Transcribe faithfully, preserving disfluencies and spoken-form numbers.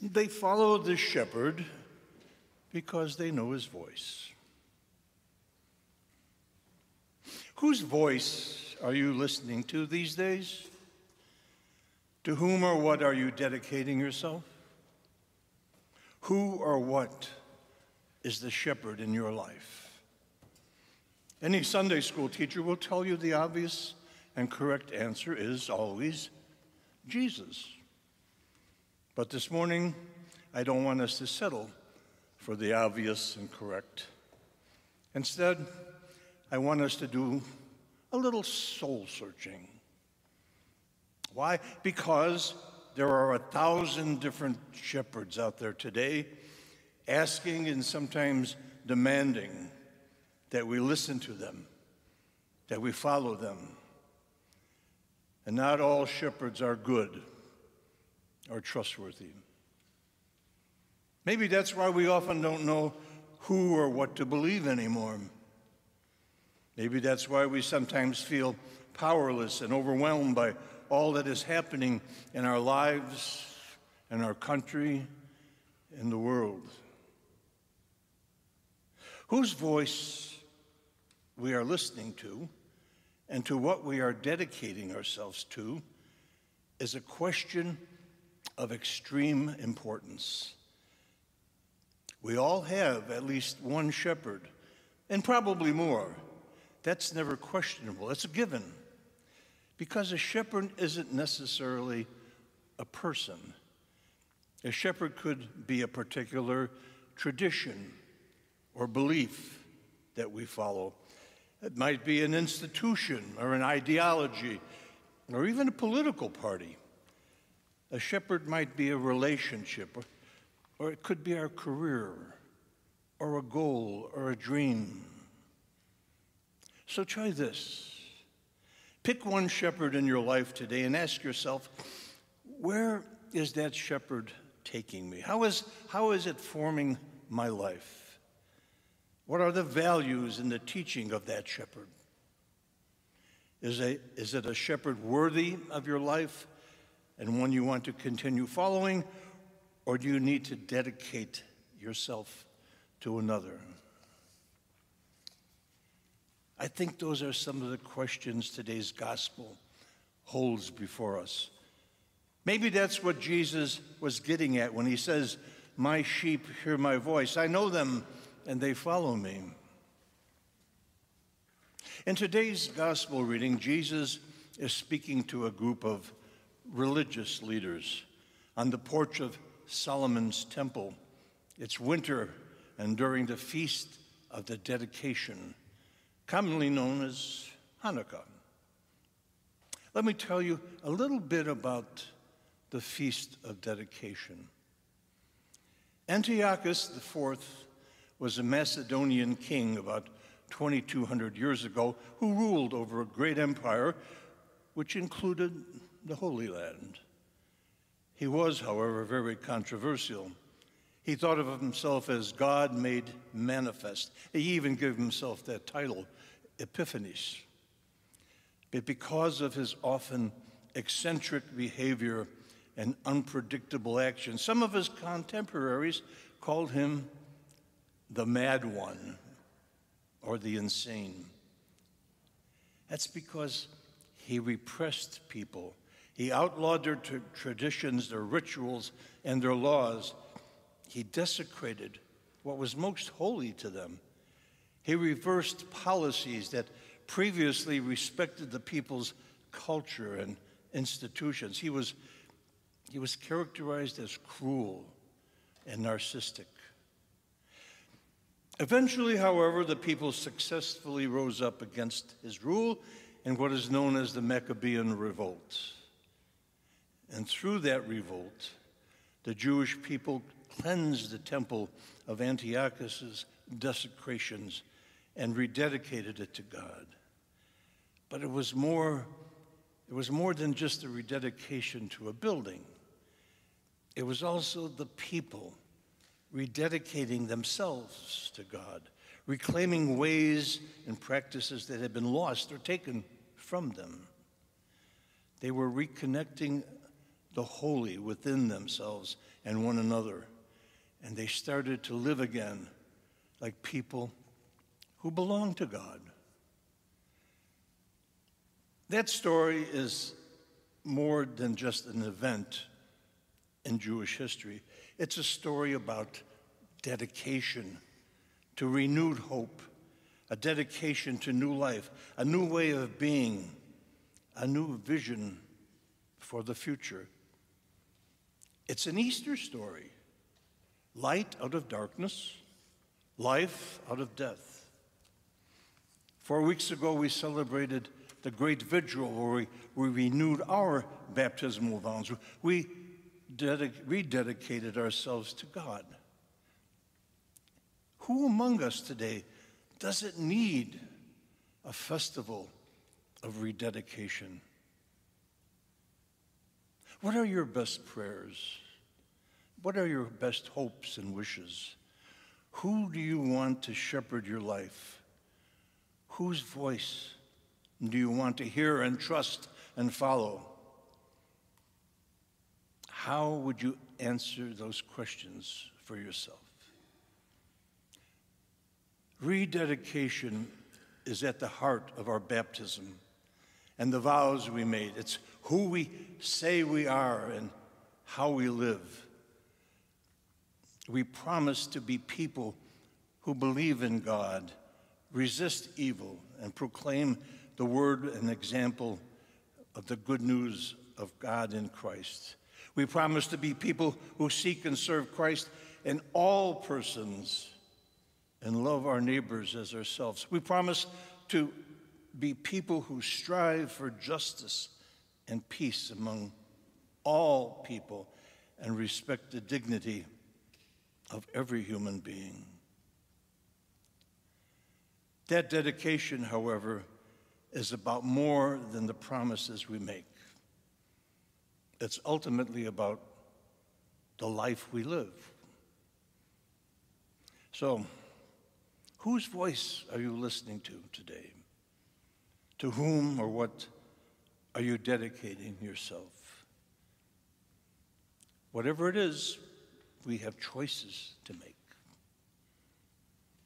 They follow the shepherd because they know his voice. Whose voice are you listening to these days? To whom or what are you dedicating yourself? Who or what is the shepherd in your life? Any Sunday school teacher will tell you the obvious and correct answer is always Jesus. But this morning, I don't want us to settle for the obvious and correct. Instead, I want us to do a little soul searching. Why? Because there are a thousand different shepherds out there today, asking and sometimes demanding that we listen to them, that we follow them. And not all shepherds are good or trustworthy. Maybe that's why we often don't know who or what to believe anymore. Maybe that's why we sometimes feel powerless and overwhelmed by all that is happening in our lives, in our country, in the world. Whose voice we are listening to and to what we are dedicating ourselves to is a question of extreme importance. We all have at least one shepherd, and probably more. That's never questionable. It's a given. Because a shepherd isn't necessarily a person. A shepherd could be a particular tradition or belief that we follow. It might be an institution or an ideology or even a political party. A shepherd might be a relationship, or, or it could be our career or a goal or a dream. So try this. Pick one shepherd in your life today and ask yourself, where is that shepherd taking me? How is, how is it forming my life? What are the values and the teaching of that shepherd? Is, a, is it a shepherd worthy of your life and one you want to continue following, or do you need to dedicate yourself to another? I think those are some of the questions today's gospel holds before us. Maybe that's what Jesus was getting at when he says, "My sheep hear my voice. I know them, and they follow me." In today's gospel reading, Jesus is speaking to a group of religious leaders on the porch of Solomon's temple. It's winter, and during the feast of the dedication, commonly known as Hanukkah. Let me tell you a little bit about the Feast of Dedication. Antiochus the Fourth was a Macedonian king about twenty-two hundred years ago who ruled over a great empire which included the Holy Land. He was, however, very controversial. He thought of himself as God made manifest. He even gave himself that title, Epiphanes. But because of his often eccentric behavior and unpredictable action, some of his contemporaries called him the Mad One or the insane. That's because he repressed people. He outlawed their t- traditions, their rituals, and their laws. He desecrated what was most holy to them. He reversed policies that previously respected the people's culture and institutions. He was, he was characterized as cruel and narcissistic. Eventually, however, the people successfully rose up against his rule in what is known as the Maccabean Revolt. And through that revolt, the Jewish people cleansed the temple of Antiochus's desecrations and rededicated it to God. But it was more, it was more than just a rededication to a building. It was also the people rededicating themselves to God, reclaiming ways and practices that had been lost or taken from them. They were reconnecting the holy within themselves and one another, and they started to live again like people who belong to God. That story is more than just an event in Jewish history. It's a story about dedication to renewed hope, a dedication to new life, a new way of being, a new vision for the future. It's an Easter story. Light out of darkness, life out of death. Four weeks ago, we celebrated the great vigil where we, we renewed our baptismal vows. We dedic- rededicated ourselves to God. Who among us today doesn't need a festival of rededication? What are your best prayers? What are your best hopes and wishes? Who do you want to shepherd your life? Whose voice do you want to hear and trust and follow? How would you answer those questions for yourself? Rededication is at the heart of our baptism and the vows we made. It's who we say we are and how we live. We promise to be people who believe in God, resist evil, and proclaim the word and example of the good news of God in Christ. We promise to be people who seek and serve Christ in all persons and love our neighbors as ourselves. We promise to be people who strive for justice and peace among all people and respect the dignity of every human being. That dedication, however, is about more than the promises we make. It's ultimately about the life we live. So, whose voice are you listening to today? To whom or what are you dedicating yourself? Whatever it is, we have choices to make.